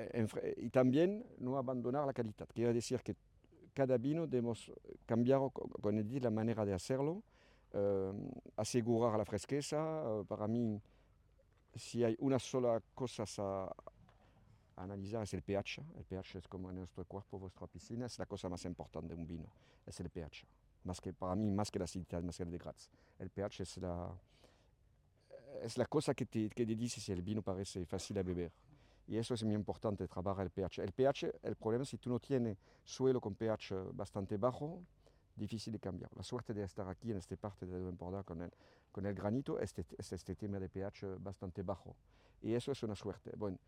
y también no abandonar la calidad. Quiere decir que cada vino debemos cambiar con el la manera de hacerlo, asegurar la fresqueza. Para mí, si hay una sola cosa a analizar es el pH. El pH es como en nuestro cuerpo, vuestra piscina, es la cosa más importante de un vino, es el pH. Más que, para mí, más que la acididad, más que el desgrado. El pH es la cosa que te dice si el vino parece fácil a beber. Y eso es muy importante, trabajar el pH. El pH, el problema es si tú no tienes suelo con pH bastante bajo, difícil de cambiar. La suerte de estar aquí en esta parte de Empordà con el granito es este tema de pH bastante bajo. Y eso es una suerte. Bueno,